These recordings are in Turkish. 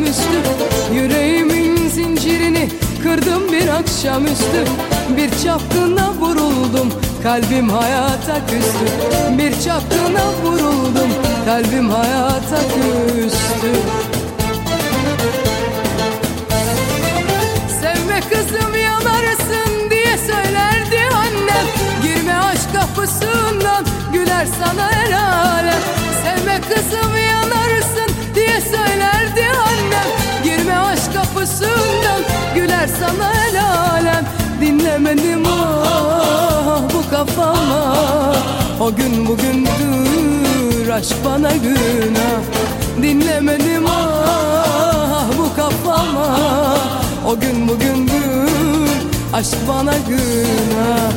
akşamüstü. Yüreğimin zincirini kırdım bir akşamüstü. Bir çapkına vuruldum, kalbim hayata küstü. Bir çapkına vuruldum, kalbim hayata küstü. Sevme kızım yanarsın diye söylerdi annem. Girme aşk kapısından, güler sana el alem. Sevme kızım yanarsın diye söylerdi annem. Girme aşk kapısından, güler sana el alem. Dinlemedim ah bu kafama, o gün bugündür aşk bana günah. Dinlemedim ah bu kafama, o gün bugündür aşk bana günah.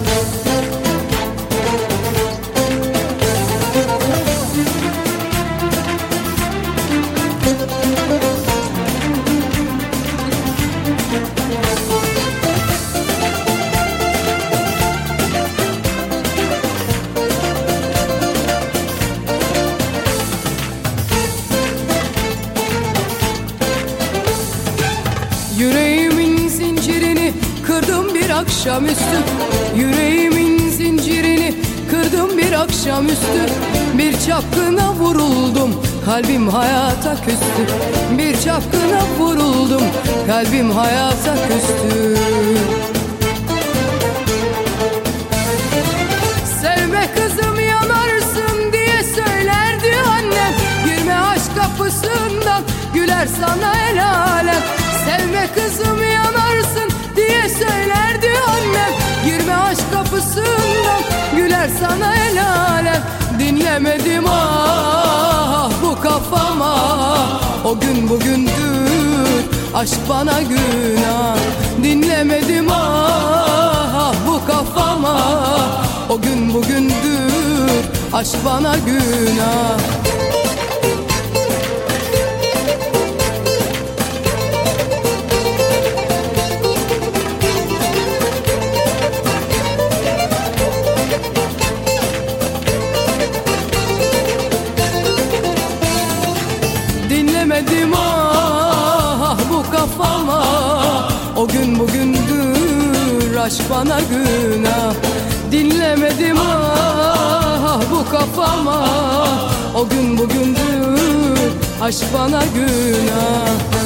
Yüreğimin zincirini kırdım bir akşamüstü. Yüreğimin zincirini kırdım bir akşamüstü. Bir çapkına vuruldum, kalbim hayata küstü. Bir çapkına vuruldum, kalbim hayata küstü. Sevme kızım yanarsın diye söylerdi annem. Girme aşk kapısından, güler sana el alem. Sevme kızım yanarsın diye söylerdi annem. Girme aşk kapısından, güler sana el alem. Dinlemedim ah bu kafama, o gün bugündür aşk bana günah. Dinlemedim ah bu kafama, o gün bugündür aşk bana günah. Dinlemedim ah bu kafama, o gün bugündür aşk bana günah. Dinlemedim ah bu kafama, o gün bugündür aşk bana günah.